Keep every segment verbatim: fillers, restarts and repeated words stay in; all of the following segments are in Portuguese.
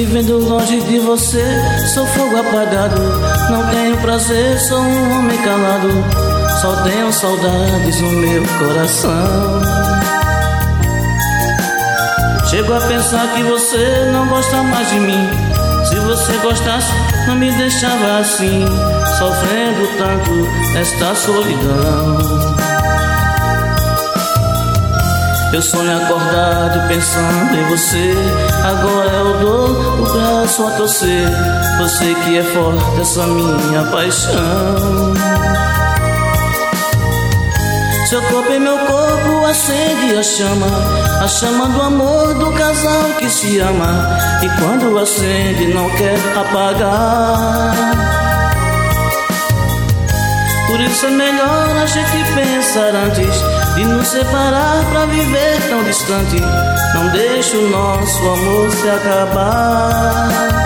vivendo longe de você, sou fogo apagado. Não tenho prazer, sou um homem calado. Só tenho saudades no meu coração. Chego a pensar que você não gosta mais de mim. Se você gostasse, não me deixava assim, sofrendo tanto nesta solidão. Eu sonho acordado pensando em você. Agora eu dou o braço a torcer. Você que é forte, essa minha paixão. Seu corpo em meu corpo acende a chama, a chama do amor do casal que se ama. E quando acende não quer apagar. Por isso é melhor a gente pensar antes de nos separar pra viver tão distante. Não deixe o nosso amor se acabar.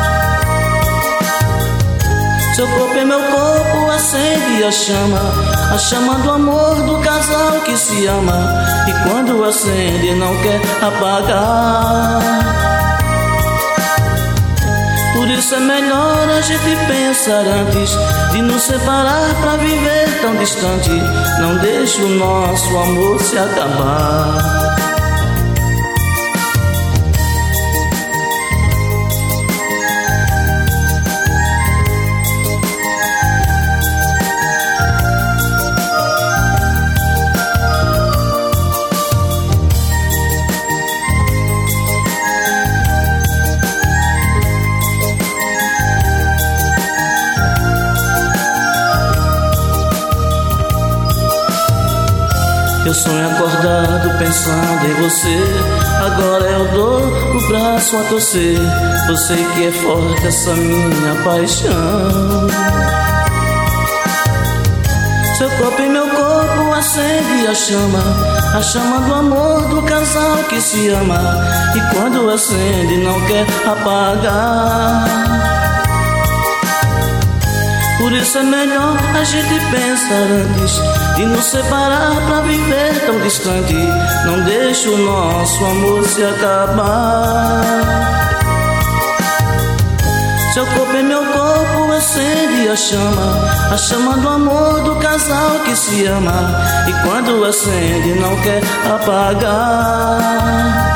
Seu corpo em meu corpo acende a chama, a chama do amor do casal que se ama. E quando acende não quer apagar. Por isso é melhor a gente pensar antes de nos separar pra viver tão distante. Não deixe o nosso amor se acabar. Eu sonho acordado pensando em você. Agora eu dou o braço a torcer. Você que é forte, essa minha paixão. Seu corpo em meu corpo acende a chama, a chama do amor do casal que se ama. E quando acende não quer apagar. Por isso é melhor a gente pensar antes de nos separar pra viver tão distante. Não deixe o nosso amor se acabar. Seu corpo em meu corpo acende a chama, a chama do amor do casal que se ama. E quando acende não quer apagar.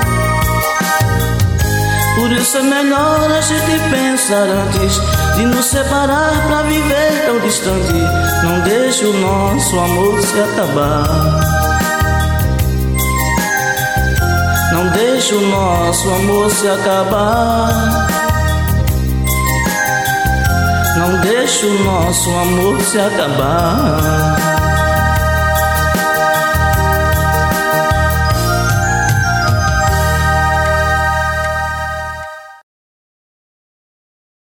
Por isso é melhor a gente pensar antes de nos separar pra viver tão distante. Não deixe o nosso amor se acabar. Não deixe o nosso amor se acabar. Não deixe o nosso amor se acabar.